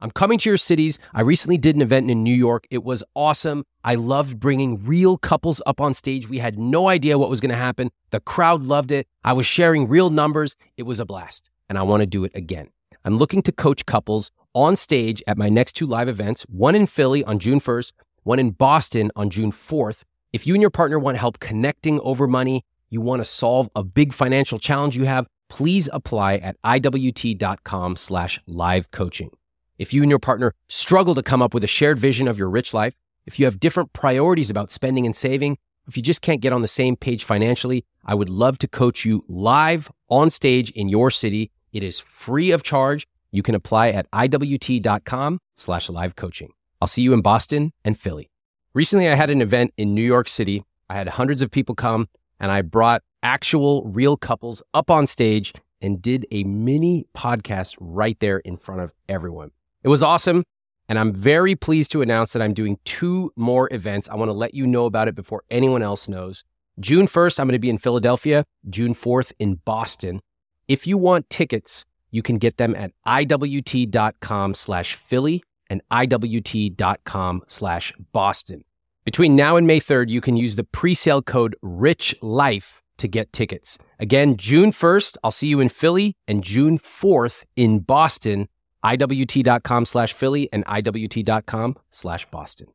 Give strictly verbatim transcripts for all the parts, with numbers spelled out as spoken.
I'm coming to your cities. I recently did an event in New York. It was awesome. I loved bringing real couples up on stage. We had no idea what was going to happen. The crowd loved it. I was sharing real numbers. It was a blast, and I want to do it again. I'm looking to coach couples on stage at my next two live events, one in Philly on June first, one in Boston on June fourth. If you and your partner want help connecting over money, you want to solve a big financial challenge you have, please apply at iwt.com slash live coaching. If you and your partner struggle to come up with a shared vision of your rich life, if you have different priorities about spending and saving, if you just can't get on the same page financially, I would love to coach you live on stage in your city. It is free of charge. You can apply at iwt.com slash live coaching. I'll see you in Boston and Philly. Recently, I had an event in New York City. I had hundreds of people come, and I brought actual real couples up on stage and did a mini podcast right there in front of everyone. It was awesome, and I'm very pleased to announce that I'm doing two more events. I want to let you know about it before anyone else knows. June first, I'm going to be in Philadelphia. June fourth in Boston. If you want tickets, you can get them at iwt.com slash Philly and iwt.com slash Boston. Between now and May third, you can use the pre-sale code RICHLIFE to get tickets. Again, June first, I'll see you in Philly, and June fourth in Boston. iwt.com slash Philly and iwt.com slash Boston.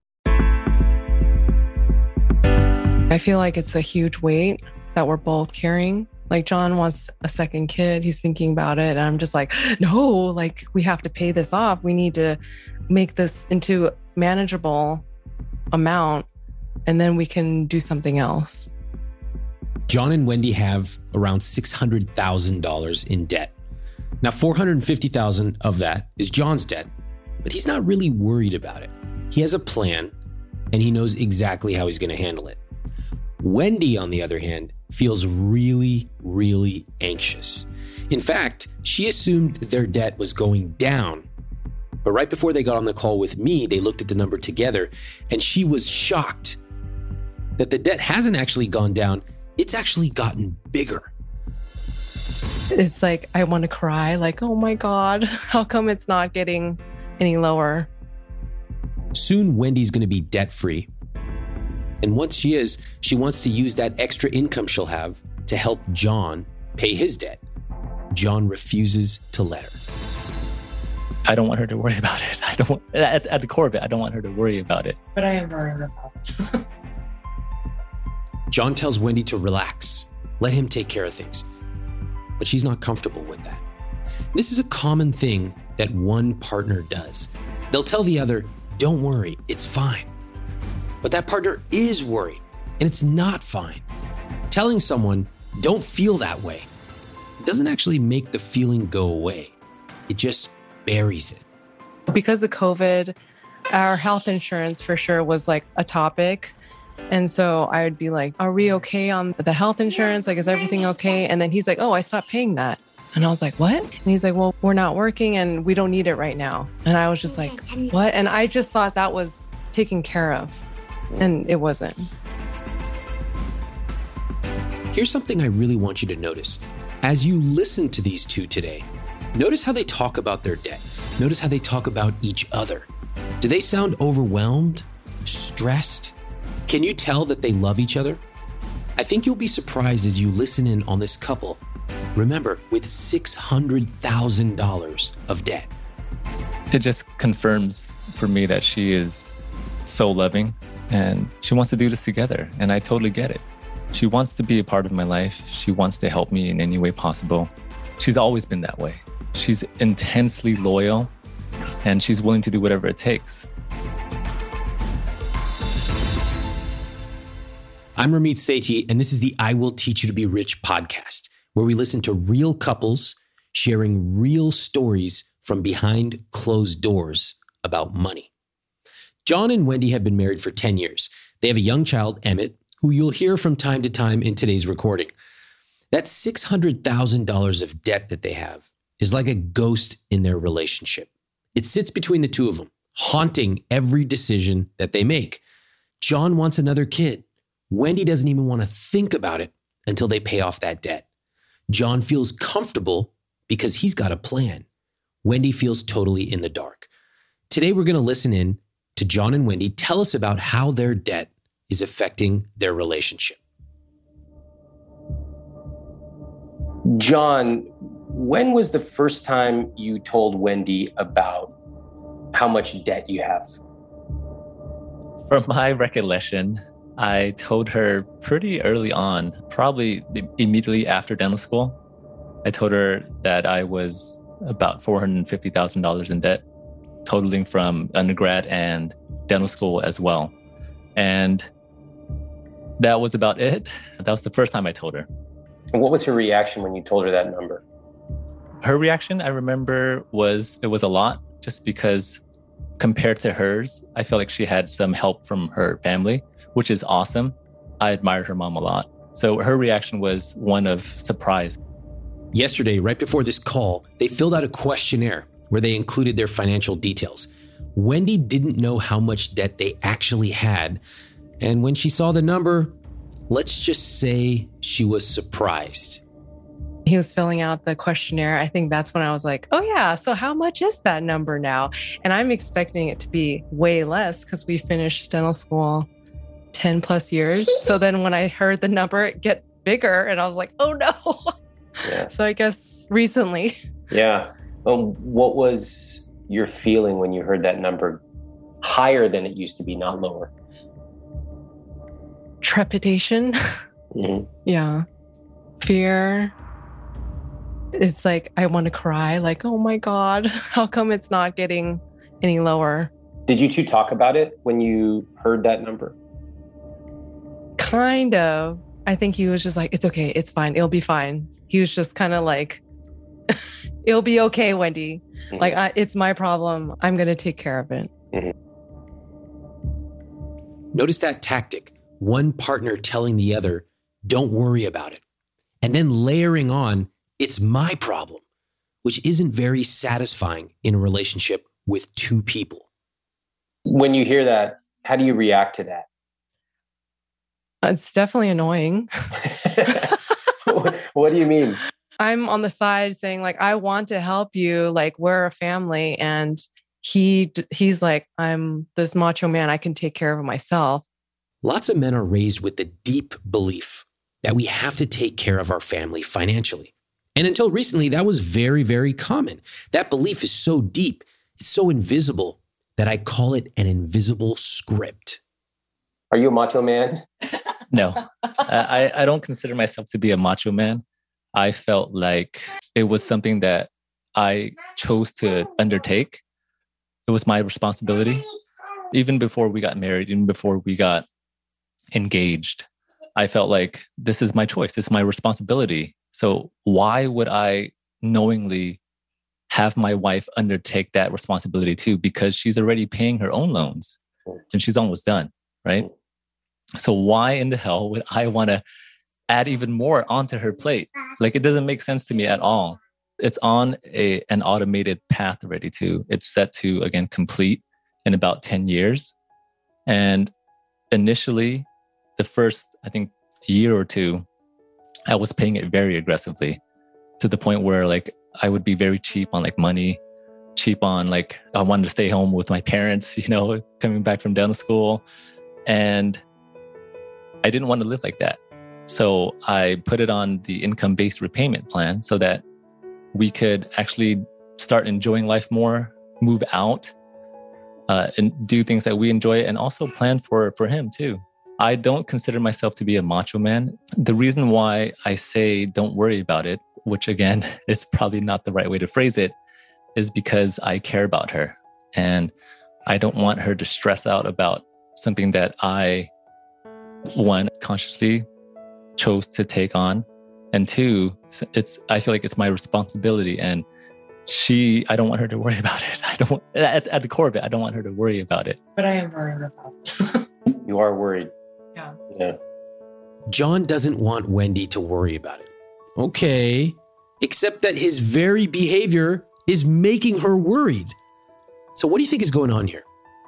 I feel like it's a huge weight that we're both carrying. Like John wants a second kid. He's thinking about it. And I'm just like, no, like we have to pay this off. We need to make this into manageable amount, and then we can do something else. John and Wendy have around six hundred thousand dollars in debt. Now, four hundred fifty thousand dollars of that is John's debt, but he's not really worried about it. He has a plan, and he knows exactly how he's going to handle it. Wendy, on the other hand, feels really, really anxious. In fact, she assumed their debt was going down. But right before they got on the call with me, they looked at the number together, and she was shocked that the debt hasn't actually gone down. It's actually gotten bigger. It's like, I want to cry, like, oh my God, how come it's not getting any lower? Soon, Wendy's going to be debt-free. And once she is, she wants to use that extra income she'll have to help John pay his debt. John refuses to let her. I don't want her to worry about it. I don't want, at, at the core of it, I don't want her to worry about it. But I am worried about it. John tells Wendy to relax, let him take care of things. But she's not comfortable with that. This is a common thing that one partner does. They'll tell the other, don't worry, it's fine. But that partner is worried, and it's not fine. Telling someone, don't feel that way, doesn't actually make the feeling go away. It just buries it. Because of COVID, our health insurance for sure was like a topic. And so I would be like, are we okay on the health insurance? Like, is everything okay? And then he's like, oh, I stopped paying that. And I was like, what? And he's like, well, we're not working and we don't need it right now. And I was just like, what? And I just thought that was taken care of. And it wasn't. Here's something I really want you to notice. As you listen to these two today, notice how they talk about their debt. Notice how they talk about each other. Do they sound overwhelmed? Stressed? Can you tell that they love each other? I think you'll be surprised as you listen in on this couple. Remember, with six hundred thousand dollars of debt. It just confirms for me that she is so loving and she wants to do this together. And I totally get it. She wants to be a part of my life. She wants to help me in any way possible. She's always been that way. She's intensely loyal and she's willing to do whatever it takes. I'm Ramit Sethi, and this is the I Will Teach You to Be Rich podcast, where we listen to real couples sharing real stories from behind closed doors about money. John and Wendy have been married for ten years. They have a young child, Emmett, who you'll hear from time to time in today's recording. That six hundred thousand dollars of debt that they have is like a ghost in their relationship. It sits between the two of them, haunting every decision that they make. John wants another kid. Wendy doesn't even want to think about it until they pay off that debt. John feels comfortable because he's got a plan. Wendy feels totally in the dark. Today, we're going to listen in to John and Wendy tell us about how their debt is affecting their relationship. John, when was the first time you told Wendy about how much debt you have? From my recollection, I told her pretty early on, probably immediately after dental school. I told her that I was about four hundred fifty thousand dollars in debt, totaling from undergrad and dental school as well. And that was about it. That was the first time I told her. And what was her reaction when you told her that number? Her reaction, I remember, was it was a lot, just because compared to hers, I feel like she had some help from her family, which is awesome. I admired her mom a lot. So her reaction was one of surprise. Yesterday, right before this call, they filled out a questionnaire where they included their financial details. Wendy didn't know how much debt they actually had. And when she saw the number, let's just say she was surprised. He was filling out the questionnaire. I think that's when I was like, oh yeah, so how much is that number now? And I'm expecting it to be way less because we finished dental school ten plus years. So then when I heard the number get bigger and I was like, oh no. Yeah. So I guess recently. Yeah. Um, what was your feeling when you heard that number higher than it used to be, not lower? Trepidation. Mm-hmm. Yeah. Fear. It's like, I want to cry. Like, oh my God, how come it's not getting any lower? Did you two talk about it when you heard that number? Kind of. I think he was just like, it's okay. It's fine. It'll be fine. He was just kind of like, it'll be okay, Wendy. Mm-hmm. Like, I, it's my problem. I'm going to take care of it. Mm-hmm. Notice that tactic. One partner telling the other, don't worry about it. And then layering on, it's my problem, which isn't very satisfying in a relationship with two people. When you hear that, how do you react to that? It's definitely annoying. What do you mean? I'm on the side saying, like, I want to help you. Like, we're a family. And he he's like, I'm this macho man. I can take care of myself. Lots of men are raised with the deep belief that we have to take care of our family financially. And until recently, that was very, very common. That belief is so deep, it's so invisible that I call it an invisible script. Are you a macho man? No, I, I don't consider myself to be a macho man. I felt like it was something that I chose to undertake. It was my responsibility. Even before we got married, even before we got engaged, I felt like this is my choice. It's my responsibility. So why would I knowingly have my wife undertake that responsibility too? Because she's already paying her own loans and she's almost done, right? So why in the hell would I want to add even more onto her plate? Like, it doesn't make sense to me at all. It's on a an automated path already too. It's set to, again, complete in about ten years. And initially, the first, I think, year or two, I was paying it very aggressively to the point where, like, I would be very cheap on like money, cheap on like, I wanted to stay home with my parents, you know, coming back from dental school. And I didn't want to live like that. So I put it on the income-based repayment plan so that we could actually start enjoying life more, move out, uh, and do things that we enjoy, and also plan for, for him too. I don't consider myself to be a macho man. The reason why I say don't worry about it, which again is probably not the right way to phrase it, is because I care about her. And I don't want her to stress out about something that I, one, consciously chose to take on. And two, it's I feel like it's my responsibility. And she, I don't want her to worry about it. I don't, at, at the core of it, I don't want her to worry about it. But I am worried about it. You are worried. Yeah. Yeah. John doesn't want Wendy to worry about it. Okay. Except that his very behavior is making her worried. So what do you think is going on here?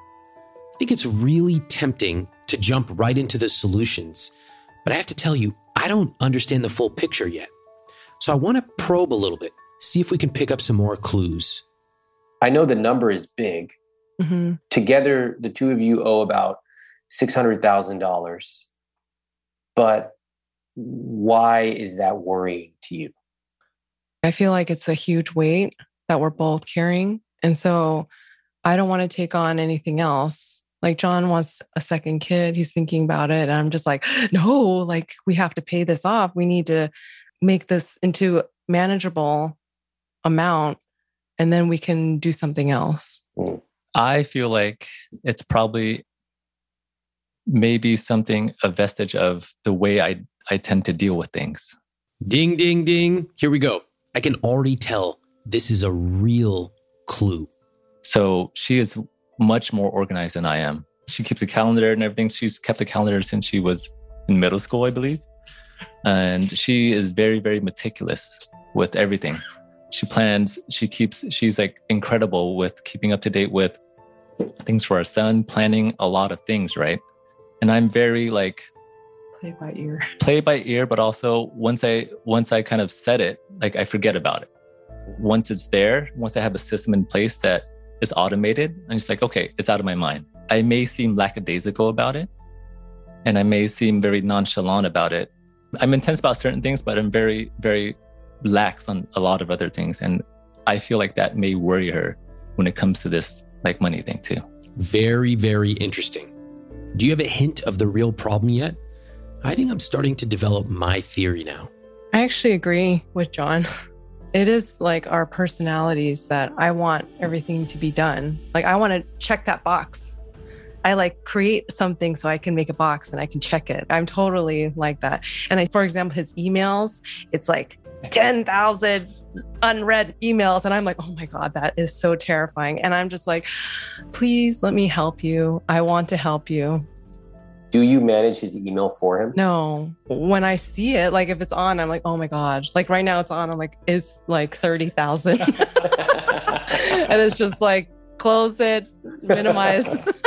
I think it's really tempting to jump right into the solutions. But I have to tell you, I don't understand the full picture yet. So I want to probe a little bit, see if we can pick up some more clues. I know the number is big. Mm-hmm. Together, the two of you owe about six hundred thousand dollars. But why is that worrying to you? I feel like it's a huge weight that we're both carrying. And so I don't want to take on anything else. Like John wants a second kid. He's thinking about it. And I'm just like, no, like we have to pay this off. We need to make this into manageable amount. And then we can do something else. I feel like it's probably maybe something, a vestige of the way I, I tend to deal with things. Ding, ding, ding. Here we go. I can already tell this is a real clue. So she is much more organized than I am. She keeps a calendar and everything. She's kept a calendar since she was in middle school, I believe. And she is very, very meticulous with everything. She plans, she keeps, she's like incredible with keeping up to date with things for our son, planning a lot of things, right? And I'm very like, Play by ear. Play by ear, but also once I once I kind of set it, like I forget about it. Once it's there, once I have a system in place that is automated, I'm just like, okay, it's out of my mind. I may seem lackadaisical about it, and I may seem very nonchalant about it. I'm intense about certain things, but I'm very, very lax on a lot of other things. And I feel like that may worry her when it comes to this like money thing too. Very, very interesting. Do you have a hint of the real problem yet? I think I'm starting to develop my theory now. I actually agree with John. It is like our personalities that I want everything to be done. Like I want to check that box. I like create something so I can make a box and I can check it. I'm totally like that. And I, for example, his emails, it's like ten thousand unread emails. And I'm like, oh my God, that is so terrifying. And I'm just like, please let me help you. I want to help you. Do you manage his email for him? No. When I see it, like if it's on, I'm like, oh my God. Like right now it's on. I'm like, it's like thirty thousand. And it's just like, close it, minimize.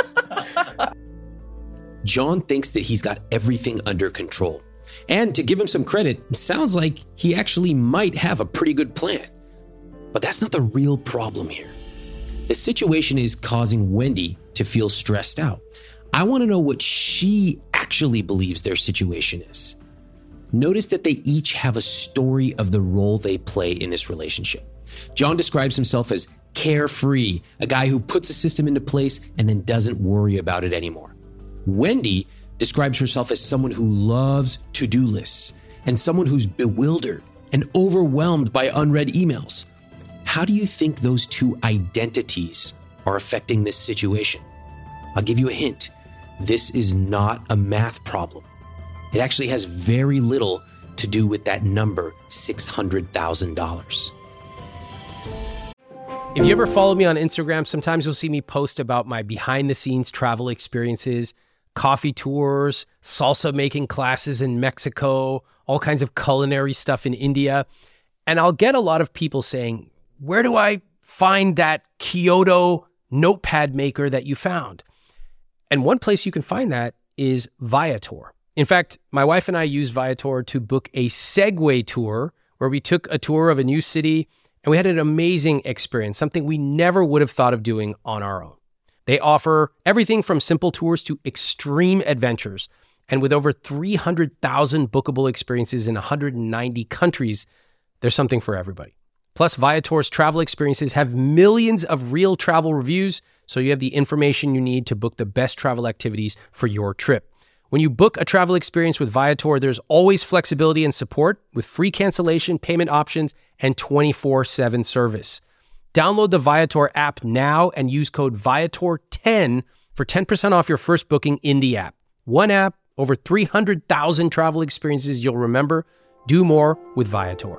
John thinks that he's got everything under control. And to give him some credit, sounds like he actually might have a pretty good plan. But that's not the real problem here. The situation is causing Wendy to feel stressed out. I want to know what she actually believes their situation is. Notice that they each have a story of the role they play in this relationship. John describes himself as carefree, a guy who puts a system into place and then doesn't worry about it anymore. Wendy describes herself as someone who loves to-do lists and someone who's bewildered and overwhelmed by unread emails. How do you think those two identities are affecting this situation? I'll give you a hint. This is not a math problem. It actually has very little to do with that number, six hundred thousand dollars. If you ever follow me on Instagram, sometimes you'll see me post about my behind-the-scenes travel experiences, coffee tours, salsa making classes in Mexico, all kinds of culinary stuff in India. And I'll get a lot of people saying, where do I find that Kyoto notepad maker that you found? And one place you can find that is Viator. In fact, my wife and I used Viator to book a Segway tour where we took a tour of a new city and we had an amazing experience, something we never would have thought of doing on our own. They offer everything from simple tours to extreme adventures. And with over three hundred thousand bookable experiences in one hundred ninety countries, there's something for everybody. Plus, Viator's travel experiences have millions of real travel reviews, so you have the information you need to book the best travel activities for your trip. When you book a travel experience with Viator, there's always flexibility and support with free cancellation, payment options, and twenty-four seven service. Download the Viator app now and use code Viator ten for ten percent off your first booking in the app. One app, over three hundred thousand travel experiences you'll remember. Do more with Viator.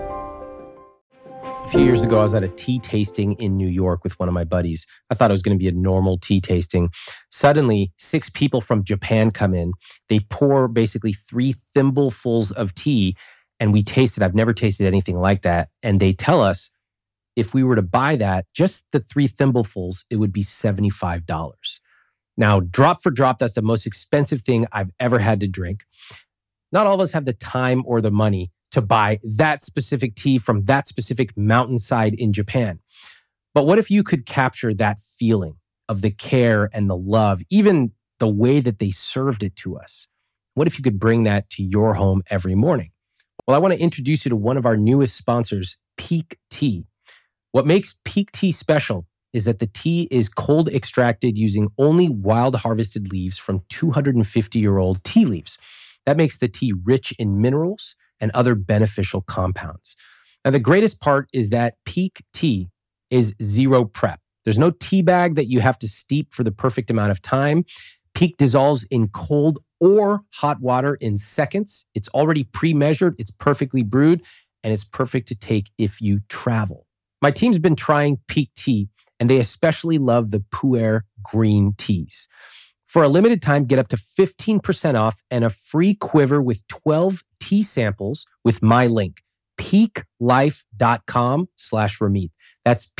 A few years ago, I was at a tea tasting in New York with one of my buddies. I thought it was going to be a normal tea tasting. Suddenly, six people from Japan come in. They pour basically three thimblefuls of tea, and we tasted. I've never tasted anything like that. And they tell us if we were to buy that, just the three thimblefuls, it would be seventy-five dollars. Now, drop for drop, that's the most expensive thing I've ever had to drink. Not all of us have the time or the money to buy that specific tea from that specific mountainside in Japan. But what if you could capture that feeling of the care and the love, even the way that they served it to us? What if you could bring that to your home every morning? Well, I want to introduce you to one of our newest sponsors, Pique Tea. What makes Pique Tea special is that the tea is cold extracted using only wild harvested leaves from two hundred fifty year old tea leaves. That makes the tea rich in minerals and other beneficial compounds. Now, the greatest part is that Pique Tea is zero prep. There's no tea bag that you have to steep for the perfect amount of time. Pique dissolves in cold or hot water in seconds. It's already pre-measured, it's perfectly brewed, and it's perfect to take if you travel. My team's been trying Pique Tea, and they especially love the Pu'er green teas. For a limited time, get up to fifteen percent off and a free quiver with twelve tea samples with my link, piquelife.com slash Ramit. That's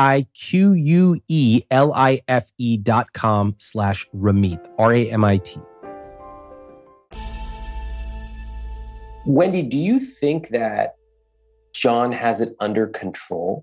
P-I-Q-U-E-L-I-F-E dot com slash Ramit, R A M I T. Wendy, do you think that John has it under control?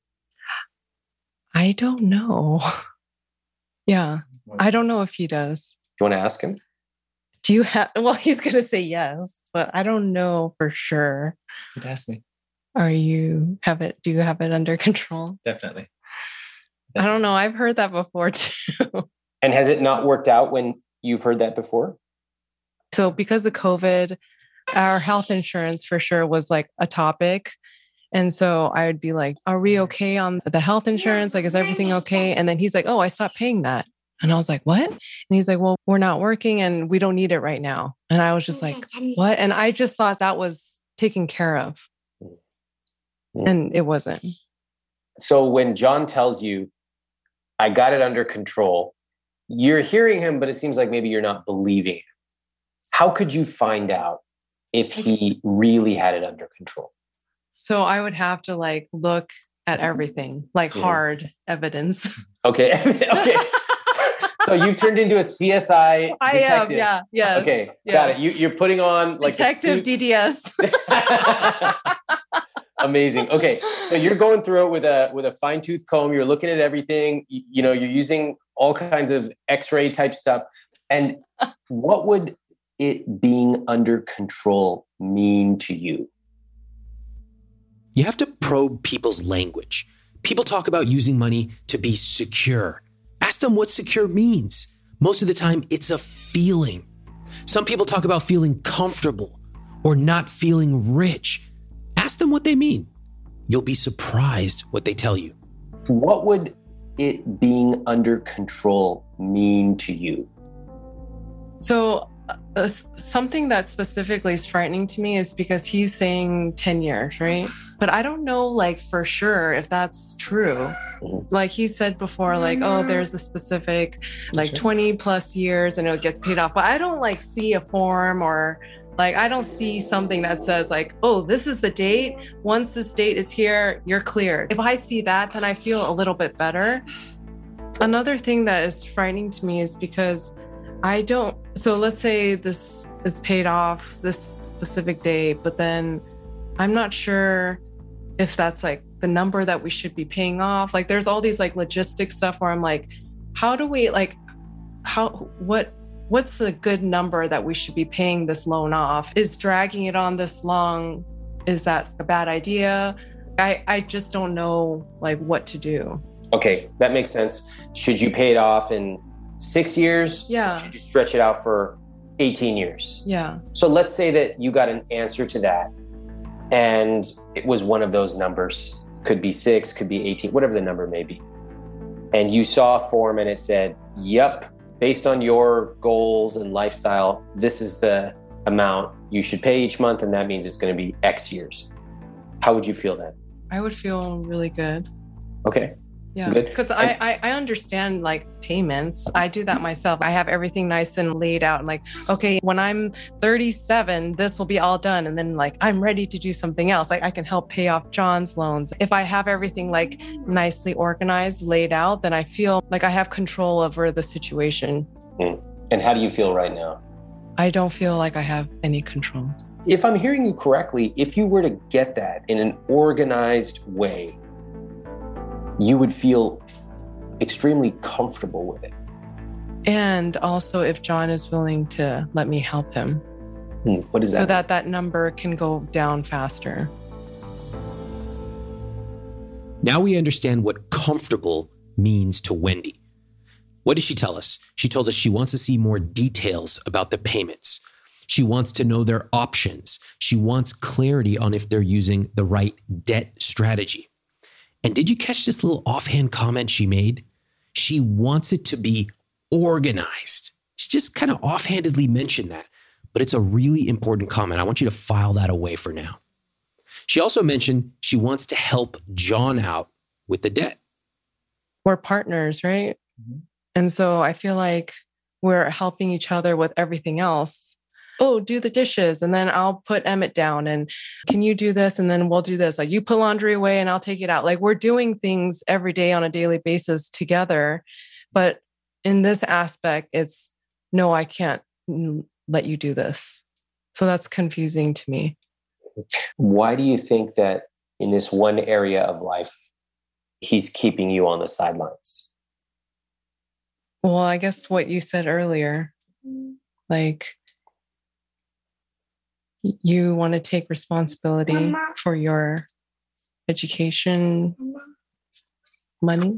I don't know. Yeah, I don't know if he does. Do you want to ask him? Do you have, well, he's going to say yes, but I don't know for sure. You'd ask me. Are you, have it, do you have it under control? Definitely. I don't know. I've heard that before too. And has it not worked out when you've heard that before? So because of COVID, our health insurance for sure was like a topic. And so I would be like, are we okay on the health insurance? Like, is everything okay? And then he's like, oh, I stopped paying that. And I was like, what? And he's like, well, we're not working and we don't need it right now. And I was just like, what? And I just thought that was taken care of. And it wasn't. So when John tells you, I got it under control, you're hearing him, but it seems like maybe you're not believing it. How could you find out if he really had it under control? So I would have to like look at everything, like Mhm. hard evidence. Okay. Okay. So you've turned into a C S I I detective. am, yeah, yes. Okay, yes. got it. You, you're putting on like Detective a D D S. suit. Amazing. Okay, so you're going through it with a with a fine tooth comb. You're looking at everything. You, you know, you're using all kinds of X-ray type stuff. And what would it being under control mean to you? You have to probe people's language. People talk about using money to be secure. Ask them what secure means. Most of the time, it's a feeling. Some people talk about feeling comfortable or not feeling rich. Ask them what they mean. You'll be surprised what they tell you. What would it being under control mean to you? So uh, something that specifically is frightening to me is because he's saying ten years, right? But I don't know like for sure if that's true. Like he said before, like, oh, there's a specific like twenty plus years and it gets paid off. But I don't like see a form or like, I don't see something that says like, oh, this is the date. Once this date is here, you're cleared. If I see that, then I feel a little bit better. Another thing that is frightening to me is because I don't, so let's say this is paid off this specific date, but then I'm not sure if that's like the number that we should be paying off. Like there's all these like logistic stuff where I'm like, how do we like, how, what, what's the good number that we should be paying this loan off? Is dragging it on this long, is that a bad idea? I, I just don't know like what to do. Okay, that makes sense. Should you pay it off in six years? Yeah. Or should you stretch it out for eighteen years? Yeah. So let's say that you got an answer to that and it was one of those numbers. Could be six, could be eighteen, whatever the number may be. And you saw a form and it said, yep, based on your goals and lifestyle, this is the amount you should pay each month. And that means it's going to be X years. How would you feel then? I would feel really good. Okay. Yeah, Good. because I, I I understand like payments. I do that myself. I have everything nice and laid out. And like, okay, when I'm thirty-seven, this will be all done. And then like, I'm ready to do something else. Like I can help pay off John's loans. If I have everything like nicely organized, laid out, then I feel like I have control over the situation. Mm. And how do you feel right now? I don't feel like I have any control. If I'm hearing you correctly, if you were to get that in an organized way, you would feel extremely comfortable with it. And also if John is willing to let me help him. Hmm. What is that? So that that number can go down faster. Now we understand what comfortable means to Wendy. What did she tell us? She told us she wants to see more details about the payments. She wants to know their options. She wants clarity on if they're using the right debt strategy. And did you catch this little offhand comment she made? She wants it to be organized. She just kind of offhandedly mentioned that, but it's a really important comment. I want you to file that away for now. She also mentioned she wants to help John out with the debt. We're partners, right? Mm-hmm. And so I feel like we're helping each other with everything else. Oh, do the dishes. And then I'll put Emmett down. And can you do this? And then we'll do this. Like you put laundry away and I'll take it out. Like we're doing things every day on a daily basis together. But in this aspect, it's no, I can't let you do this. So that's confusing to me. Why do you think that in this one area of life, he's keeping you on the sidelines? Well, I guess what you said earlier, like you want to take responsibility Mama. For your education Mama. Money.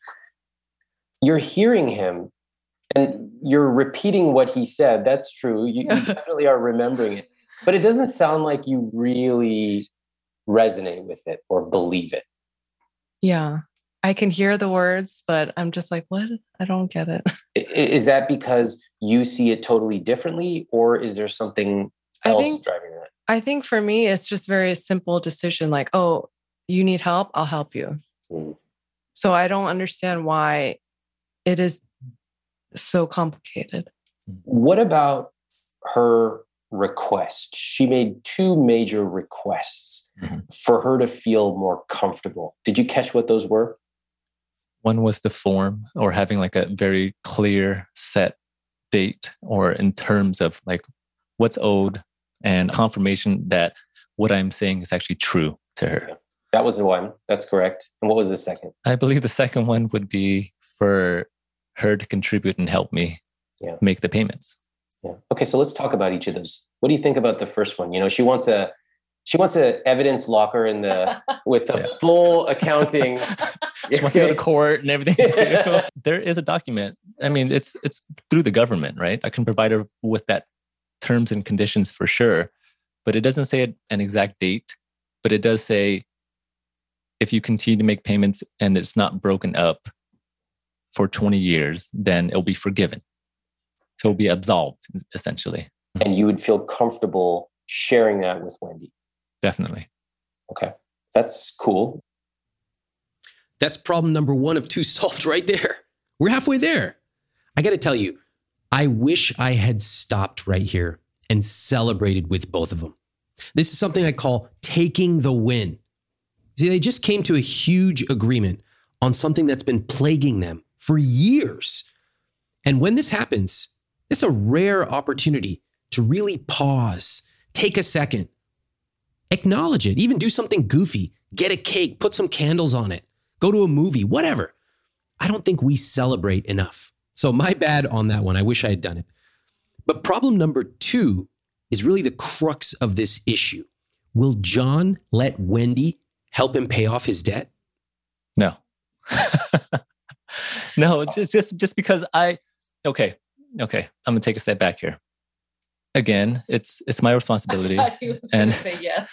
You're hearing him and you're repeating what he said. That's true. You, you definitely are remembering it, but it doesn't sound like you really resonate with it or believe it. Yeah. I can hear the words, but I'm just like, what? I don't get it. Is that because you see it totally differently, or is there something else I think, driving that? I think for me, it's just very simple decision. Like, oh, you need help? I'll help you. Mm. So I don't understand why it is so complicated. What about her request? She made two major requests mm-hmm. for her to feel more comfortable. Did you catch what those were? One was the form, or having like a very clear set date, or in terms of like what's owed and confirmation that what I'm saying is actually true to her. Yeah. That was the one. That's correct. And what was the second? I believe the second one would be for her to contribute and help me yeah. make the payments. Yeah. Okay. So let's talk about each of those. What do you think about the first one? You know, she wants a, she wants an evidence locker in the, with a yeah. full accounting. She wants to go to court and everything. Yeah. There is a document. I mean, it's, it's through the government, right? I can provide her with that terms and conditions for sure, but it doesn't say an exact date, but it does say, if you continue to make payments and it's not broken up for twenty years, then it'll be forgiven. So it'll be absolved, essentially. And you would feel comfortable sharing that with Wendy? Definitely. Okay. That's cool. That's problem number one of two solved right there. We're halfway there. I got to tell you, I wish I had stopped right here and celebrated with both of them. This is something I call taking the win. See, they just came to a huge agreement on something that's been plaguing them for years. And when this happens, it's a rare opportunity to really pause, take a second, acknowledge it, even do something goofy, get a cake, put some candles on it, go to a movie, whatever. I don't think we celebrate enough. So my bad on that one. I wish I had done it. But problem number two is really the crux of this issue. Will John let Wendy help him pay off his debt? No. No, just, just just because I, okay, okay. I'm going to take a step back here. Again, it's it's my responsibility. I thought he was going to say yes.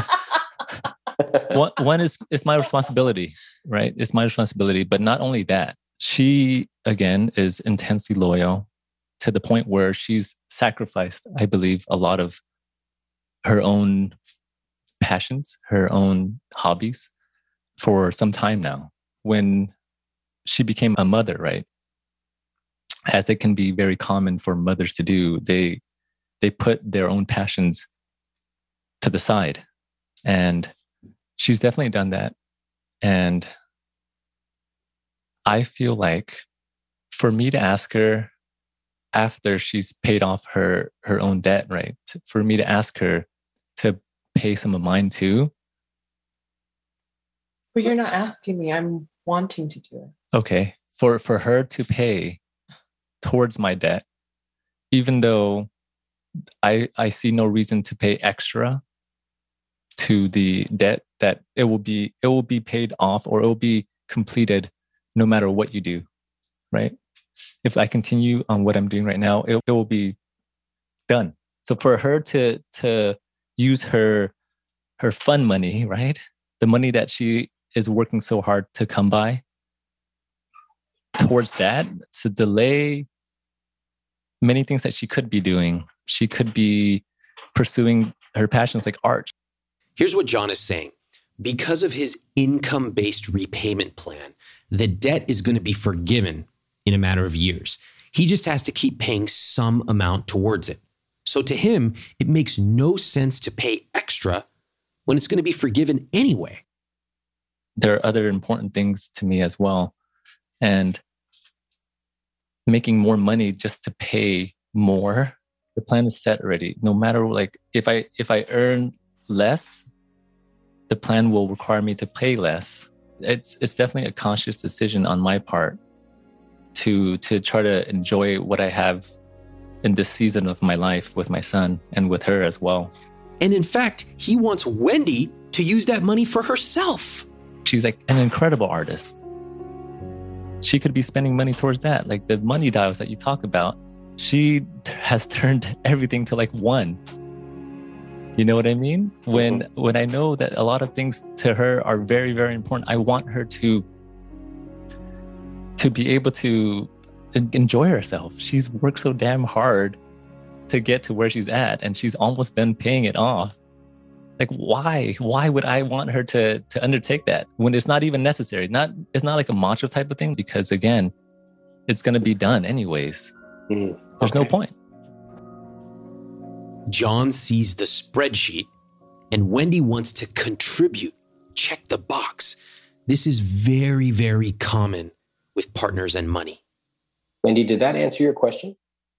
one, one is it's my responsibility, right? It's my responsibility. But not only that, she, again, is intensely loyal to the point where she's sacrificed, I believe, a lot of her own passions, her own hobbies for some time now. When she became a mother, right? As it can be very common for mothers to do, they they put their own passions to the side. And she's definitely done that. And I feel like for me to ask her after she's paid off her, her own debt, right? For me to ask her to pay some of mine too. But you're not asking me. I'm wanting to do it. Okay, for, for her to pay towards my debt, even though I, I see no reason to pay extra to the debt, that it will be, it will be paid off, or it will be completed no matter what you do, right? If I continue on what I'm doing right now, it, it will be done. So for her to to use her her fun money, right? The money that she is working so hard to come by, towards that, to delay many things that she could be doing. She could be pursuing her passions like art. Here's what John is saying. Because of his income-based repayment plan, the debt is going to be forgiven in a matter of years. He just has to keep paying some amount towards it. So to him, it makes no sense to pay extra when it's going to be forgiven anyway. There are other important things to me as well. And making more money just to pay more, the plan is set already. No matter, like, if I if I earn less, the plan will require me to pay less. It's it's definitely a conscious decision on my part to to try to enjoy what I have in this season of my life with my son and with her as well. And in fact, he wants Wendy to use that money for herself. She's like an incredible artist. She could be spending money towards that. Like the money dials that you talk about, she has turned everything to like one. You know what I mean? When mm-hmm. when I know that a lot of things to her are very, very important, I want her to to be able to enjoy herself. She's worked so damn hard to get to where she's at, and she's almost done paying it off. Like, why? Why would I want her to to undertake that when it's not even necessary? Not it's not like a mantra type of thing, because again, it's going to be done anyways. Mm, okay. There's no point. John sees the spreadsheet, and Wendy wants to contribute. Check the box. This is very, very common with partners and money. Wendy, did that answer your question?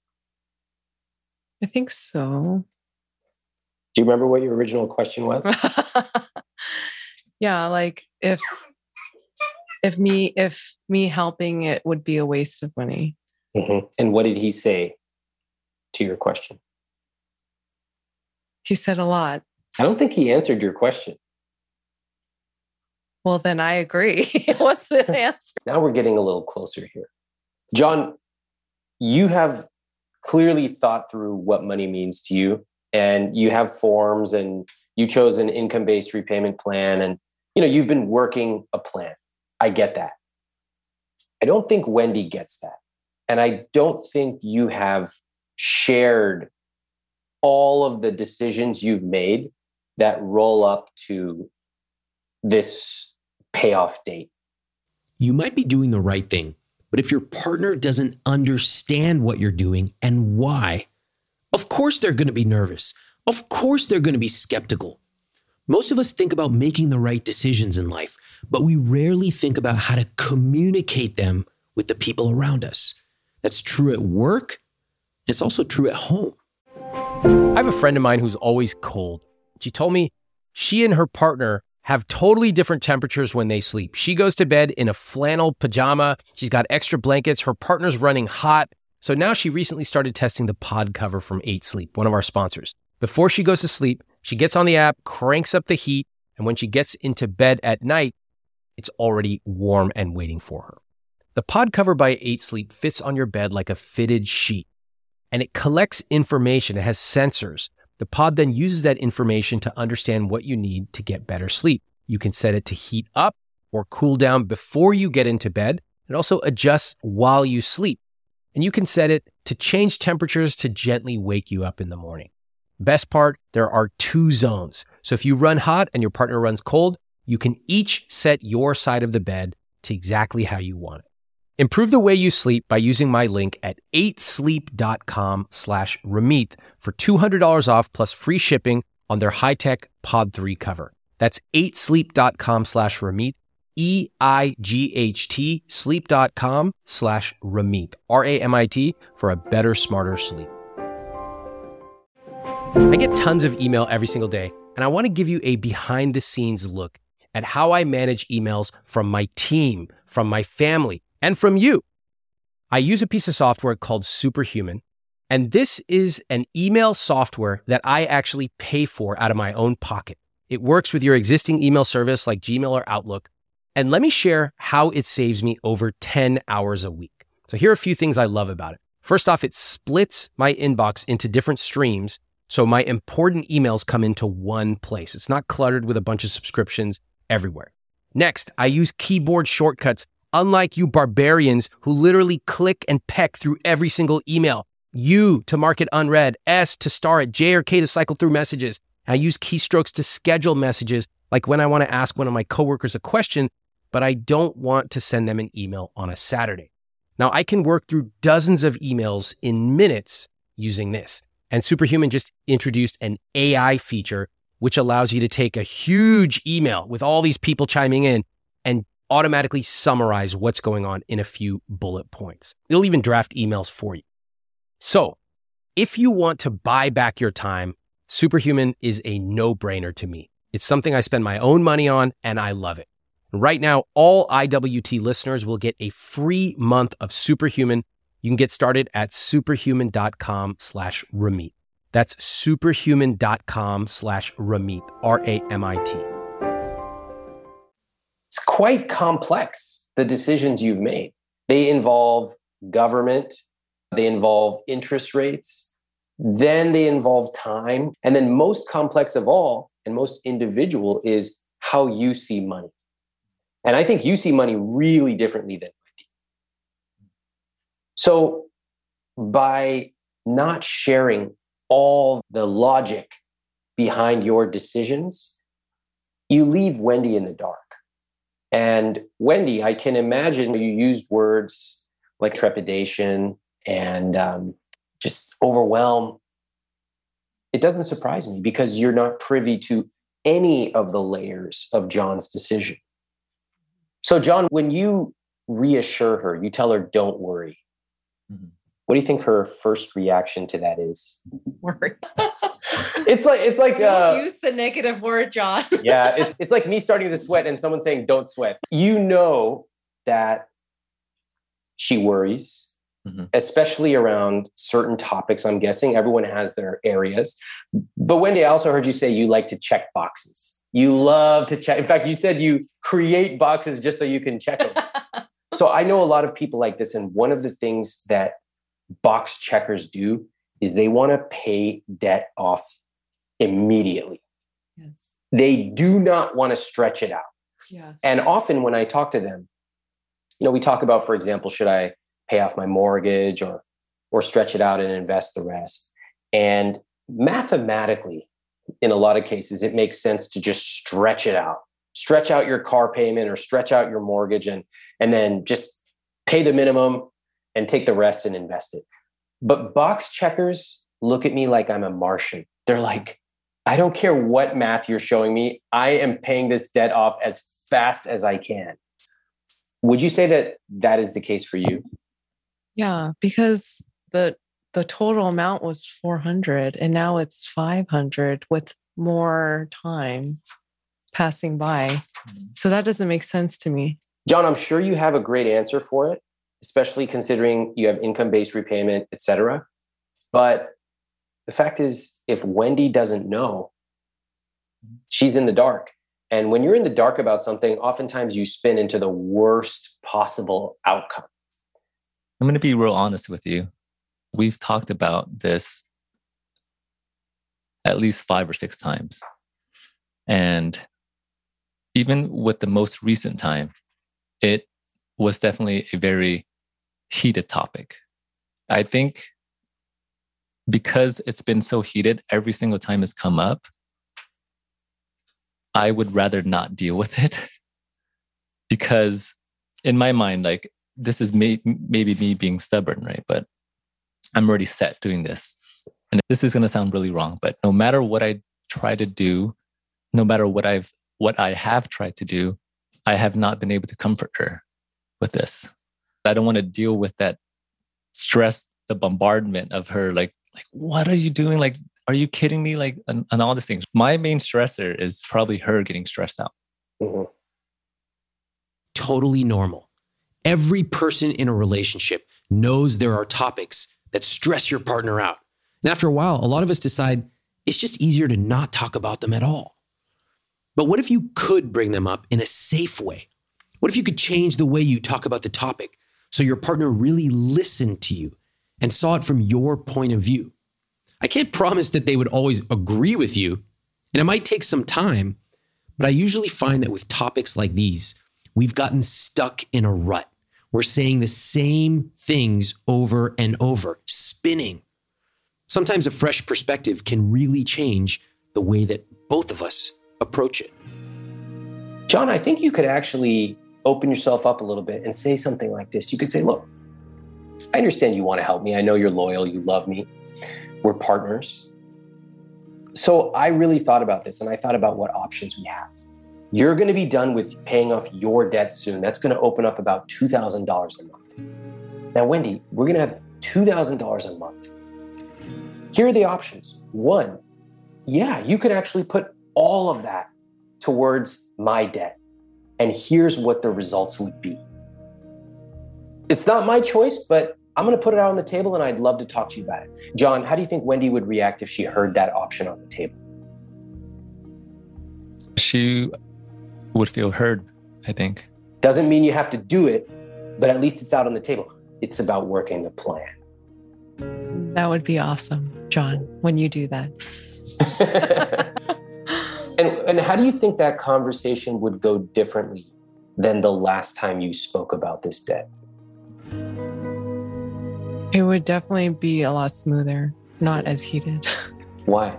I think so. Do you remember what your original question was? Yeah, like if if me if me helping it would be a waste of money. Mm-hmm. And what did he say to your question? He said a lot. I don't think he answered your question. Well, then I agree. What's the answer? Now we're getting a little closer here. John, you have clearly thought through what money means to you, and you have forms, and you chose an income-based repayment plan, and you know you've been working a plan. I get that. I don't think Wendy gets that. And I don't think you have shared all of the decisions you've made that roll up to this payoff date. You might be doing the right thing, but if your partner doesn't understand what you're doing and why, of course they're going to be nervous. Of course they're going to be skeptical. Most of us think about making the right decisions in life, but we rarely think about how to communicate them with the people around us. That's true at work. It's also true at home. I have a friend of mine who's always cold. She told me she and her partner have totally different temperatures when they sleep. She goes to bed in a flannel pajama. She's got extra blankets. Her partner's running hot. So now she recently started testing the pod cover from eight sleep, one of our sponsors. Before she goes to sleep, she gets on the app, cranks up the heat, and when she gets into bed at night, it's already warm and waiting for her. The pod cover by eight sleep fits on your bed like a fitted sheet, and it collects information. It has sensors. The pod then uses that information to understand what you need to get better sleep. You can set it to heat up or cool down before you get into bed. It also adjusts while you sleep. And you can set it to change temperatures to gently wake you up in the morning. Best part, there are two zones. So if you run hot and your partner runs cold, you can each set your side of the bed to exactly how you want it. Improve the way you sleep by using my link at eight sleep dot com slash Ramit for two hundred dollars off plus free shipping on their high-tech Pod three cover. That's eight sleep dot com slash Ramit, E I G H T, sleep.com slash Ramit, R A M I T, for a better, smarter sleep. I get tons of email every single day, and I want to give you a behind-the-scenes look at how I manage emails from my team, from my family, and from you. I use a piece of software called Superhuman, and this is an email software that I actually pay for out of my own pocket. It works with your existing email service like Gmail or Outlook. And let me share how it saves me over ten hours a week. So here are a few things I love about it. First off, it splits my inbox into different streams, so my important emails come into one place. It's not cluttered with a bunch of subscriptions everywhere. Next, I use keyboard shortcuts, unlike you barbarians who literally click and peck through every single email. U to mark it unread, S to star it, J or K to cycle through messages. I use keystrokes to schedule messages, like when I want to ask one of my coworkers a question, but I don't want to send them an email on a Saturday. Now, I can work through dozens of emails in minutes using this. And Superhuman just introduced an A I feature, which allows you to take a huge email with all these people chiming in and automatically summarize what's going on in a few bullet points. It'll even draft emails for you. So if you want to buy back your time, Superhuman is a no-brainer to me. It's something I spend my own money on, and I love it. Right now, all I W T listeners will get a free month of Superhuman. You can get started at superhuman.com slash Ramit. That's superhuman.com slash Ramit, R A M I T. It's quite complex, the decisions you've made. They involve government, they involve interest rates, then they involve time. And then most complex of all, and most individual, is how you see money. And I think you see money really differently than Wendy. So by not sharing all the logic behind your decisions, you leave Wendy in the dark. And Wendy, I can imagine you use words like trepidation and um, just overwhelm. It doesn't surprise me because you're not privy to any of the layers of John's decision. So John, when you reassure her, you tell her, don't worry. Mm-hmm. What do you think her first reaction to that is? Worry. It's like, it's like, don't uh, use the negative word, John. yeah, it's, it's like me starting to sweat and someone saying, don't sweat. You know that she worries, mm-hmm. especially around certain topics. I'm guessing everyone has their areas. But Wendy, I also heard you say you like to check boxes. You love to check. In fact, you said you create boxes just so you can check them. So I know a lot of people like this. And one of the things that box checkers do is they want to pay debt off immediately. Yes. They do not want to stretch it out. Yes. And often when I talk to them, you know, we talk about, for example, should I pay off my mortgage or, or stretch it out and invest the rest? And mathematically, in a lot of cases, it makes sense to just stretch it out, stretch out your car payment or stretch out your mortgage and, and then just pay the minimum and take the rest and invest it. But box checkers look at me like I'm a Martian. They're like, I don't care what math you're showing me. I am paying this debt off as fast as I can. Would you say that that is the case for you? Yeah, because the the total amount was four hundred and now it's five hundred with more time passing by. So that doesn't make sense to me. John, I'm sure you have a great answer for it, especially considering you have income-based repayment, et cetera. But the fact is, if Wendy doesn't know, she's in the dark. And when you're in the dark about something, oftentimes you spin into the worst possible outcome. I'm going to be real honest with you. We've talked about this at least five or six times. And even with the most recent time, it was definitely a very heated topic. I think because it's been so heated, every single time it's come up, I would rather not deal with it. Because in my mind, like, this is may- maybe me being stubborn, right? But I'm already set doing this. And this is going to sound really wrong, but no matter what I try to do, no matter what I've what I have tried to do, I have not been able to comfort her with this. I don't want to deal with that stress, the bombardment of her, like, like, what are you doing? Like, are you kidding me? Like, and, and all these things. My main stressor is probably her getting stressed out. Mm-hmm. Totally normal. Every person in a relationship knows there are topics that stress your partner out. And after a while, a lot of us decide it's just easier to not talk about them at all. But what if you could bring them up in a safe way? What if you could change the way you talk about the topic so your partner really listened to you and saw it from your point of view? I can't promise that they would always agree with you, and it might take some time, but I usually find that with topics like these, we've gotten stuck in a rut. We're saying the same things over and over, spinning. Sometimes a fresh perspective can really change the way that both of us approach it. John, I think you could actually open yourself up a little bit and say something like this. You could say, look, I understand you want to help me. I know you're loyal. You love me. We're partners. So I really thought about this, and I thought about what options we have. You're going to be done with paying off your debt soon. That's going to open up about two thousand dollars a month. Now, Wendy, we're going to have two thousand dollars a month. Here are the options. One, yeah, you could actually put all of that towards my debt. And here's what the results would be. It's not my choice, but I'm going to put it out on the table, and I'd love to talk to you about it. John, how do you think Wendy would react if she heard that option on the table? She would feel heard, I think. Doesn't mean you have to do it, but at least it's out on the table. It's about working the plan. That would be awesome, John, when you do that. and, and how do you think that conversation would go differently than the last time you spoke about this debt? It would definitely be a lot smoother, not as heated. Why?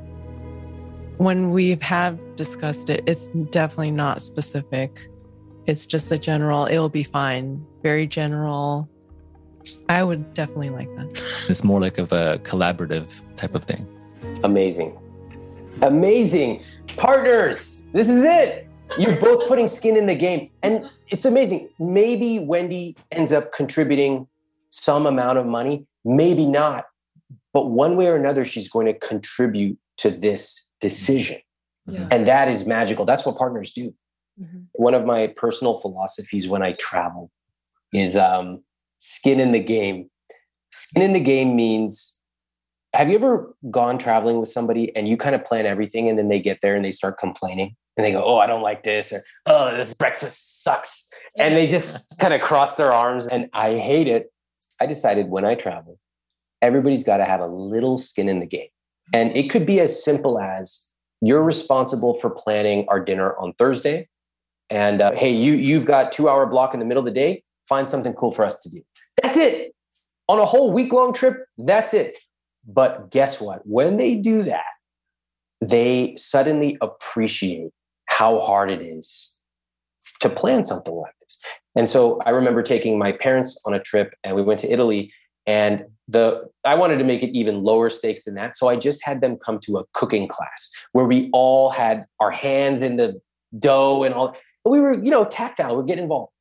When we have discussed it, it's definitely not specific. It's just a general, it'll be fine. Very general. I would definitely like that. It's more like of a collaborative type of thing. Amazing. Amazing. Partners, this is it. You're both putting skin in the game. And it's amazing. Maybe Wendy ends up contributing some amount of money, maybe not. But one way or another, she's going to contribute to this decision. Yeah. And that is magical. That's what partners do. Mm-hmm. One of my personal philosophies when I travel is um, skin in the game. Skin in the game means, have you ever gone traveling with somebody and you kind of plan everything and then they get there and they start complaining and they go, oh, I don't like this, or oh, this breakfast sucks. And they just kind of cross their arms and I hate it. I decided when I travel, everybody's got to have a little skin in the game. And it could be as simple as you're responsible for planning our dinner on Thursday. And uh, hey, you, you've got two hour block in the middle of the day. Find something cool for us to do. That's it. On a whole week long trip, that's it. But guess what? When they do that, they suddenly appreciate how hard it is to plan something like this. And so I remember taking my parents on a trip and we went to Italy, and the I wanted to make it even lower stakes than that. So I just had them come to a cooking class where we all had our hands in the dough and all. We were, you know, tactile, we'd get involved.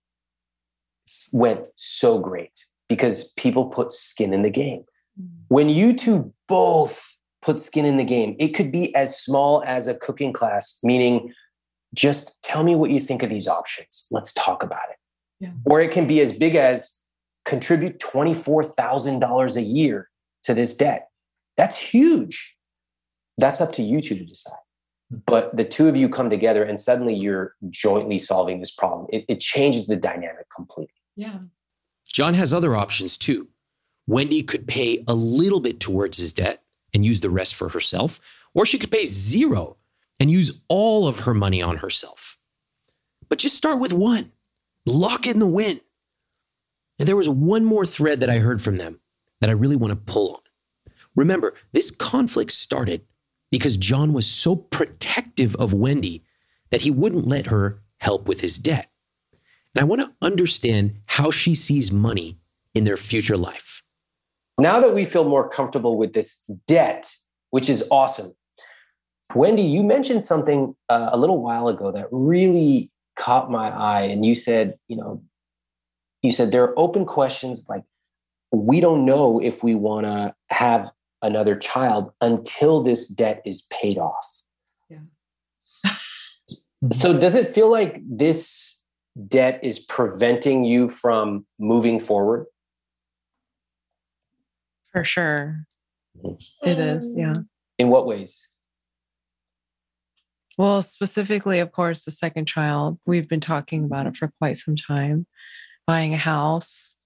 Went so great because people put skin in the game. When you two both put skin in the game, it could be as small as a cooking class, meaning just tell me what you think of these options. Let's talk about it. Yeah. Or it can be as big as contribute twenty-four thousand dollars a year to this debt. That's huge. That's up to you two to decide. But the two of you come together and suddenly you're jointly solving this problem. It, it changes the dynamic completely. Yeah. John has other options too. Wendy could pay a little bit towards his debt and use the rest for herself, or she could pay zero and use all of her money on herself. But just start with one. Lock in the win. And there was one more thread that I heard from them that I really want to pull on. Remember, this conflict started because John was so protective of Wendy that he wouldn't let her help with his debt. And I want to understand how she sees money in their future life. Now that we feel more comfortable with this debt, which is awesome, Wendy, you mentioned something uh, a little while ago that really caught my eye. And you said, you know, you said there are open questions like, we don't know if we want to have another child until this debt is paid off. Yeah. So does it feel like this debt is preventing you from moving forward? For sure. It is, yeah. In what ways? Well, specifically, of course, the second child. We've been talking about it for quite some time. Buying a house.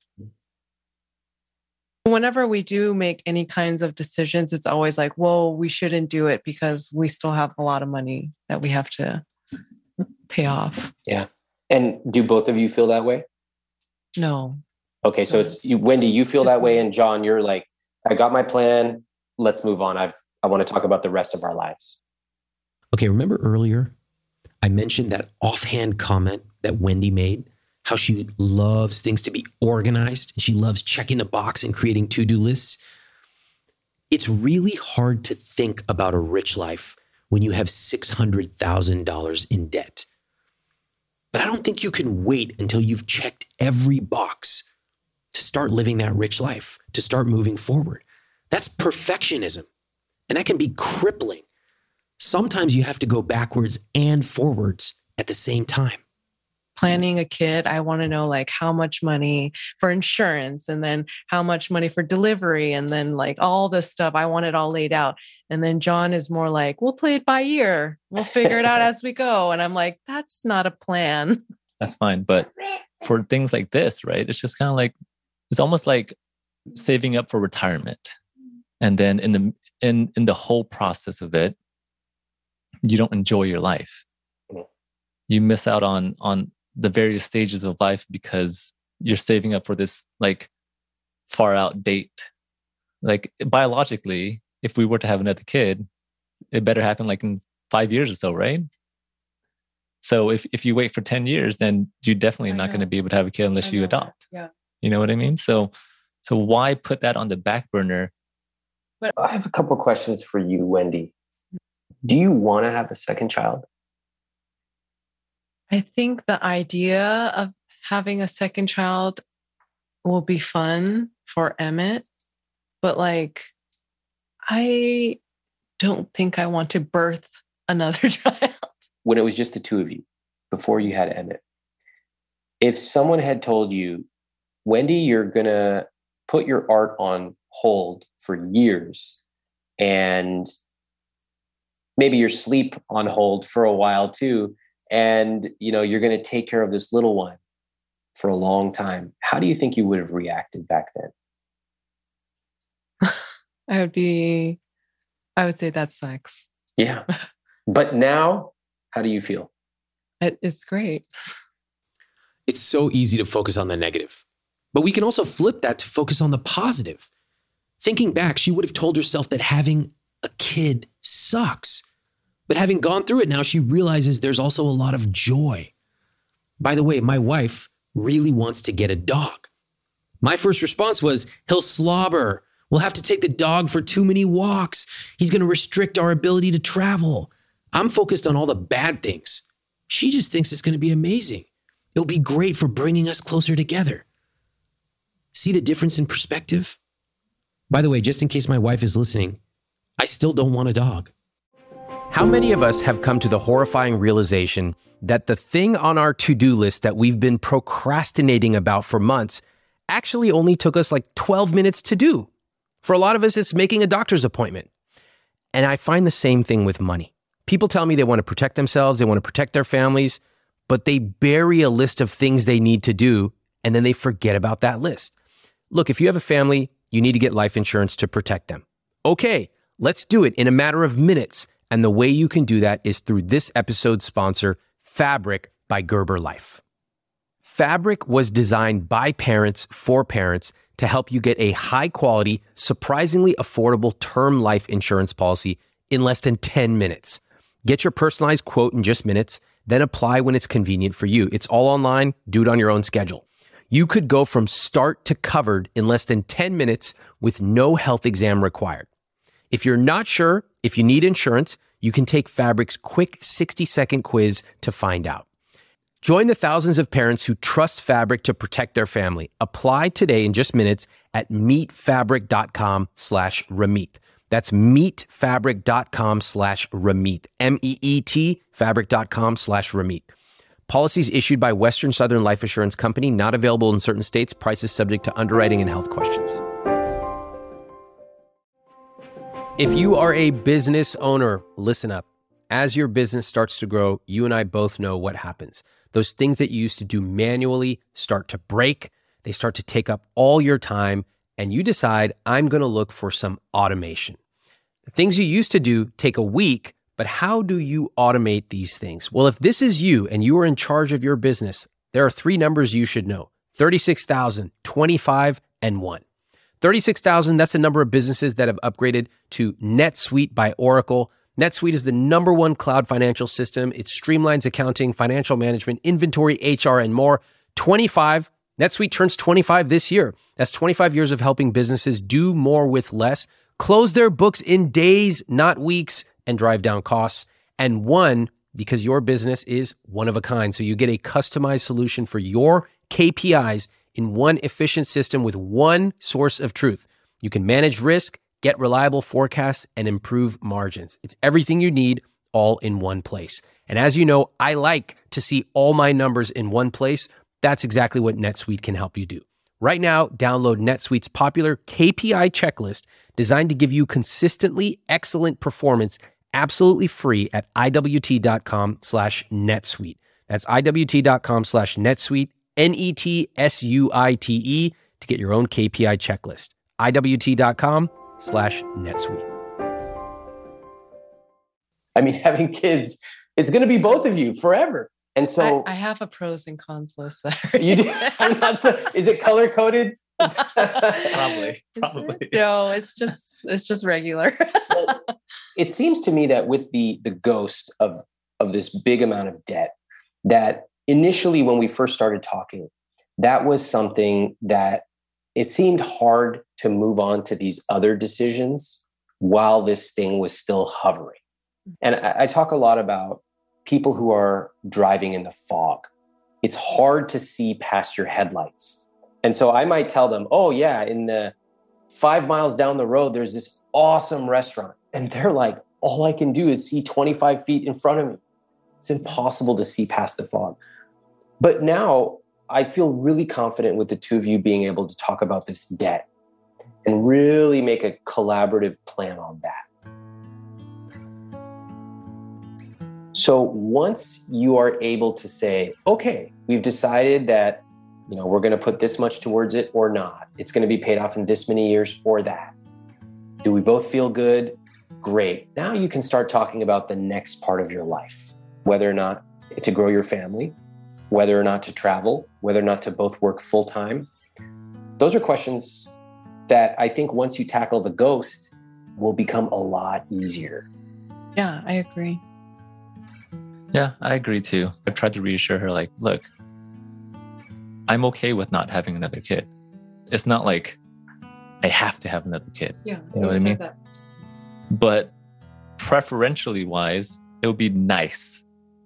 Whenever we do make any kinds of decisions, it's always like, whoa, we shouldn't do it because we still have a lot of money that we have to pay off. Yeah. And do both of you feel that way? No. Okay. So it's you, Wendy, you feel Just that way. me. And John, you're like, I got my plan. Let's move on. I've, I want to talk about the rest of our lives. Okay, remember earlier I mentioned that offhand comment that Wendy made, how she loves things to be organized and she loves checking the box and creating to-do lists. It's really hard to think about a rich life when you have six hundred thousand dollars in debt. But I don't think you can wait until you've checked every box to start living that rich life, to start moving forward. That's perfectionism, and that can be crippling. Sometimes you have to go backwards and forwards at the same time. Planning a kid, I want to know like how much money for insurance and then how much money for delivery and then like all this stuff. I want it all laid out. And then John is more like, we'll play it by ear. We'll figure it out as we go. And I'm like, that's not a plan. That's fine. But for things like this, right? It's just kind of like, it's almost like saving up for retirement. And then in the in in the whole process of it, you don't enjoy your life. You miss out on on the various stages of life because you're saving up for this like far out date. Like biologically, if we were to have another kid, it better happen like in five years or so, right? So if, if you wait for ten years, then you're definitely not going to be able to have a kid unless you adopt. That. Yeah. You know what I mean? So so why put that on the back burner? But I have a couple of questions for you, Wendy. Do you want to have a second child? I think the idea of having a second child will be fun for Emmett, but like, I don't think I want to birth another child. When it was just the two of you, before you had Emmett, if someone had told you, Wendy, you're going to put your art on hold for years and maybe your sleep on hold for a while too, and you know you're going to take care of this little one for a long time, how do you think you would have reacted back then? I would be, I would say that sucks. Yeah. But now, how do you feel? It, it's great. It's so easy to focus on the negative, but we can also flip that to focus on the positive. Thinking back, she would have told herself that having a kid sucks. But having gone through it now, she realizes there's also a lot of joy. By the way, my wife really wants to get a dog. My first response was, he'll slobber. We'll have to take the dog for too many walks. He's going to restrict our ability to travel. I'm focused on all the bad things. She just thinks it's going to be amazing. It'll be great for bringing us closer together. See the difference in perspective? By the way, just in case my wife is listening, I still don't want a dog. How many of us have come to the horrifying realization that the thing on our to-do list that we've been procrastinating about for months actually only took us like twelve minutes to do? For a lot of us, it's making a doctor's appointment. And I find the same thing with money. People tell me they want to protect themselves, they want to protect their families, but they bury a list of things they need to do, and then they forget about that list. Look, if you have a family, you need to get life insurance to protect them. Okay, let's do it in a matter of minutes. And the way you can do that is through this episode's sponsor, Fabric by Gerber Life. Fabric was designed by parents for parents to help you get a high-quality, surprisingly affordable term life insurance policy in less than ten minutes. Get your personalized quote in just minutes, then apply when it's convenient for you. It's all online. Do it on your own schedule. You could go from start to covered in less than ten minutes with no health exam required. If you're not sure if you need insurance, you can take Fabric's quick sixty-second quiz to find out. Join the thousands of parents who trust Fabric to protect their family. Apply today in just minutes at meetfabric.com slash Ramit. That's meetfabric.com slash Ramit. M E E T, fabric.com slash Ramit. Policies issued by Western Southern Life Assurance Company, not available in certain states. Prices subject to underwriting and health questions. If you are a business owner, listen up. As your business starts to grow, you and I both know what happens. Those things that you used to do manually start to break. They start to take up all your time, and you decide, I'm going to look for some automation. The things you used to do take a week, but how do you automate these things? Well, if this is you and you are in charge of your business, there are three numbers you should know: thirty-six thousand, twenty-five, and one. thirty-six thousand, that's the number of businesses that have upgraded to NetSuite by Oracle. NetSuite is the number one cloud financial system. It streamlines accounting, financial management, inventory, H R, and more. twenty-five, NetSuite turns twenty-five this year. That's twenty-five years of helping businesses do more with less, close their books in days, not weeks, and drive down costs. And one, because your business is one of a kind. So you get a customized solution for your K P Is in one efficient system with one source of truth. You can manage risk, get reliable forecasts, and improve margins. It's everything you need all in one place. And as you know, I like to see all my numbers in one place. That's exactly what NetSuite can help you do. Right now, download NetSuite's popular K P I checklist designed to give you consistently excellent performance absolutely free at iwt.com slash NetSuite. That's iwt.com slash NetSuite, N E T S U I T E, to get your own K P I checklist. iwt.com slash NetSuite. I mean, having kids, it's going to be both of you forever. And so I, I have a pros and cons list. you do, I'm not so, is it color coded? Probably, probably. No, it's just it's just regular. Well, it seems to me that with the the ghost of of this big amount of debt, that initially when we first started talking, that was something that it seemed hard to move on to these other decisions while this thing was still hovering. And I, I talk a lot about people who are driving in the fog. It's hard to see past your headlights. And so I might tell them, oh yeah, in the five miles down the road, there's this awesome restaurant. And they're like, all I can do is see twenty-five feet in front of me. It's impossible to see past the fog. But now I feel really confident with the two of you being able to talk about this debt and really make a collaborative plan on that. So once you are able to say, okay, we've decided that, you know, we're going to put this much towards it or not. It's going to be paid off in this many years or that. Do we both feel good? Great. Now you can start talking about the next part of your life, whether or not to grow your family, whether or not to travel, whether or not to both work full time. Those are questions that I think once you tackle the ghost will become a lot easier. Yeah, I agree. Yeah, I agree too. I've tried to reassure her, like, look, I'm okay with not having another kid. It's not like I have to have another kid. Yeah, you know what I mean? That. But preferentially wise, it would be nice.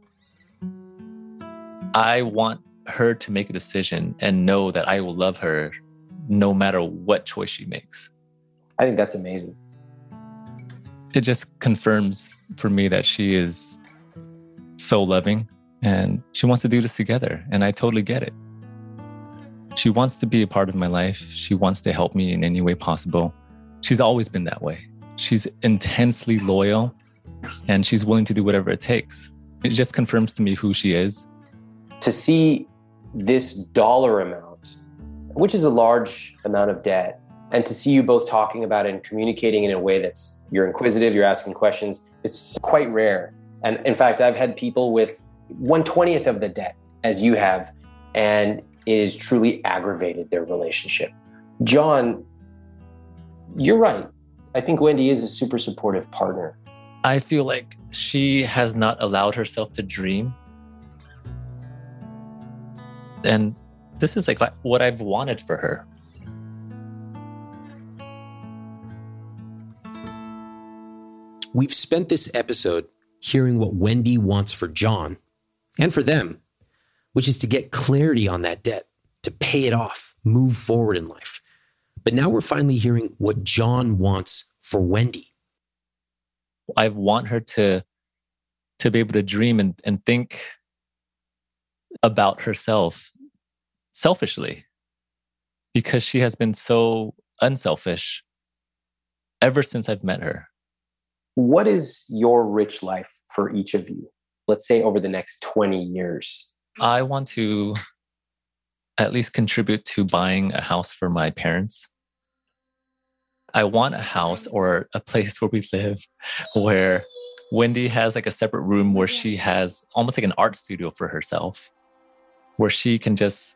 I want her to make a decision and know that I will love her no matter what choice she makes. I think that's amazing. It just confirms for me that she is so loving and she wants to do this together. And I totally get it. She wants to be a part of my life. She wants to help me in any way possible. She's always been that way. She's intensely loyal and she's willing to do whatever it takes. It just confirms to me who she is. To see this dollar amount, which is a large amount of debt, and to see you both talking about it and communicating in a way that's, you're inquisitive, you're asking questions, it's quite rare. And in fact, I've had people with one twentieth of the debt as you have, and it has truly aggravated their relationship. John, you're right. I think Wendy is a super supportive partner. I feel like she has not allowed herself to dream. And this is like what I've wanted for her. We've spent this episode hearing what Wendy wants for John and for them, which is to get clarity on that debt, to pay it off, move forward in life. But now we're finally hearing what John wants for Wendy. I want her to, to be able to dream and, and think about herself selfishly, because she has been so unselfish ever since I've met her. What is your rich life for each of you? Let's say over the next twenty years. I want to at least contribute to buying a house for my parents. I want a house or a place where we live where Wendy has like a separate room where she has almost like an art studio for herself, where she can just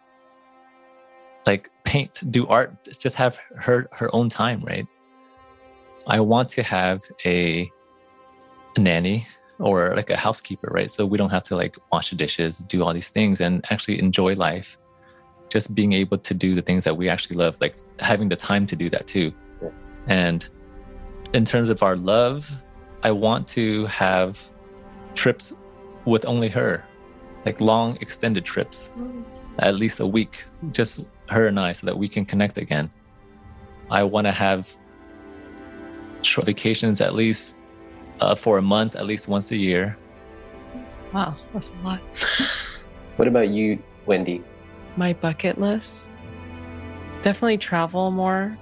like paint, do art, just have her, her own time, right? I want to have a, a nanny or like a housekeeper, right? So we don't have to like wash the dishes, do all these things, and actually enjoy life. Just being able to do the things that we actually love, like having the time to do that too. Yeah. And in terms of our love, I want to have trips with only her, like long extended trips, mm. at least a week, just her and I, so that we can connect again. I want to have short vacations at least uh, for a month, at least once a year. Wow, that's a lot. What about you, Wendy? My bucket list? Definitely travel more.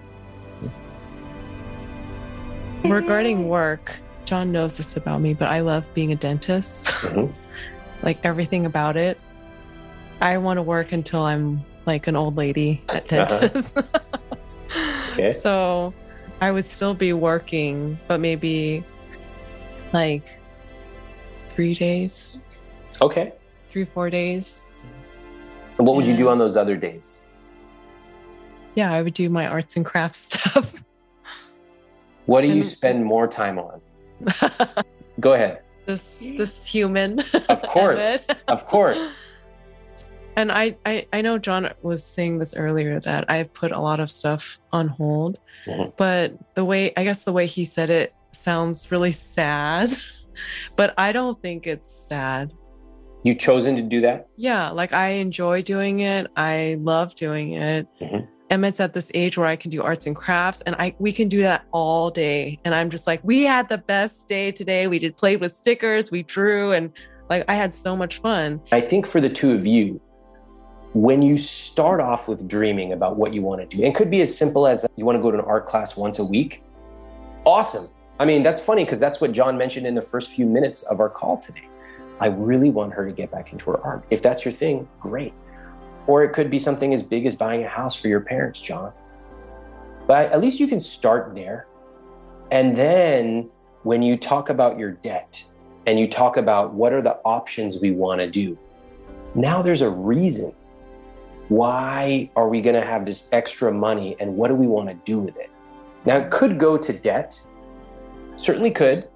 Regarding work, John knows this about me, but I love being a dentist. Mm-hmm. Like everything about it. I want to work until I'm like an old lady at dentist. Uh-huh. Okay. So I would still be working, but maybe like three days. Okay. Three, four days. And what would you do on those other days? Yeah, I would do my arts and crafts stuff. What do and, you spend more time on? Go ahead. This this human. Of course. Of course. And I, I, I know John was saying this earlier that I've put a lot of stuff on hold. Mm-hmm. But the way, I guess the way he said it sounds really sad. But I don't think it's sad. You've chosen to do that? Yeah, like I enjoy doing it. I love doing it. Mm-hmm. Emmett's at this age where I can do arts and crafts, and I we can do that all day. And I'm just like, we had the best day today. We did play with stickers, we drew, and like I had so much fun. I think for the two of you, when you start off with dreaming about what you want to do, and it could be as simple as you want to go to an art class once a week. Awesome. I mean, that's funny because that's what John mentioned in the first few minutes of our call today. I really want her to get back into her art. If that's your thing, great. Or it could be something as big as buying a house for your parents, John. But at least you can start there. And then when you talk about your debt and you talk about what are the options we want to do, now there's a reason. Why are we going to have this extra money and what do we want to do with it? Now, it could go to debt. Certainly could.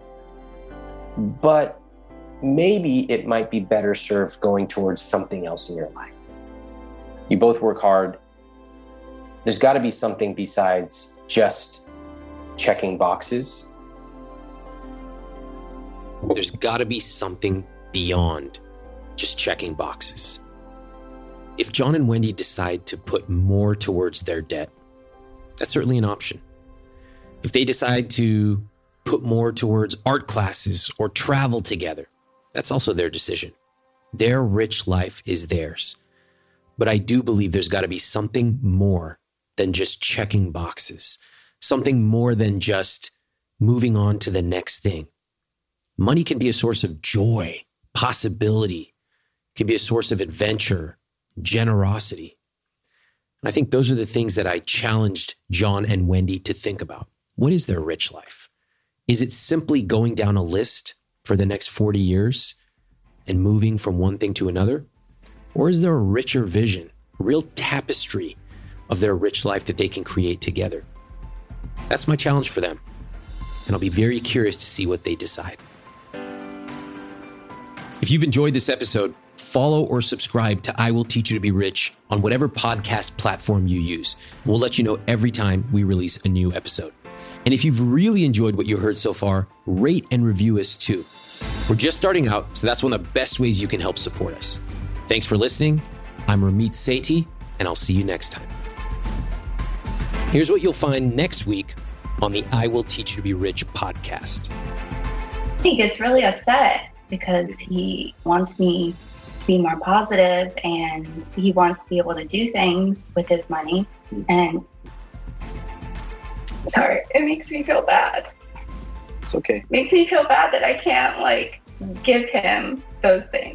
But maybe it might be better served going towards something else in your life. You both work hard. There's got to be something besides just checking boxes. There's got to be something beyond just checking boxes. If John and Wendy decide to put more towards their debt, that's certainly an option. If they decide to put more towards art classes or travel together, that's also their decision. Their rich life is theirs. But I do believe there's got to be something more than just checking boxes, something more than just moving on to the next thing. Money can be a source of joy, possibility, can be a source of adventure, generosity. And I think those are the things that I challenged John and Wendy to think about. What is their rich life? Is it simply going down a list for the next forty years and moving from one thing to another? Or is there a richer vision, a real tapestry of their rich life that they can create together? That's my challenge for them. And I'll be very curious to see what they decide. If you've enjoyed this episode, follow or subscribe to I Will Teach You to Be Rich on whatever podcast platform you use. We'll let you know every time we release a new episode. And if you've really enjoyed what you heard so far, rate and review us too. We're just starting out, so that's one of the best ways you can help support us. Thanks for listening. I'm Ramit Sethi, and I'll see you next time. Here's what you'll find next week on the I Will Teach You to Be Rich podcast. He gets really upset because he wants me to be more positive, and he wants to be able to do things with his money. And sorry, it makes me feel bad. It's okay. It makes me feel bad that I can't like give him those things.